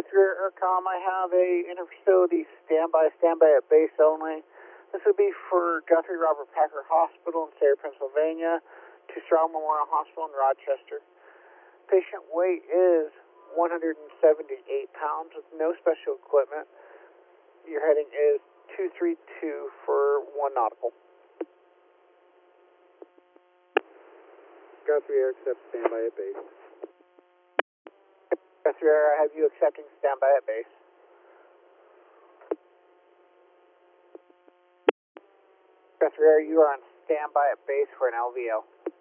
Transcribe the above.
Guthrie Aircom, I have a interfacility standby at base only. This would be for Guthrie Robert Packer Hospital in Sayre, Pennsylvania, to Strong Memorial Hospital in Rochester. Patient weight is 178 pounds with no special equipment. Your heading is 232 for 1 nautical. Guthrie Air accepts standby at base. Guthrie Air, I have you accepting standby at base. Guthrie Air, you are on standby at base for an LVO.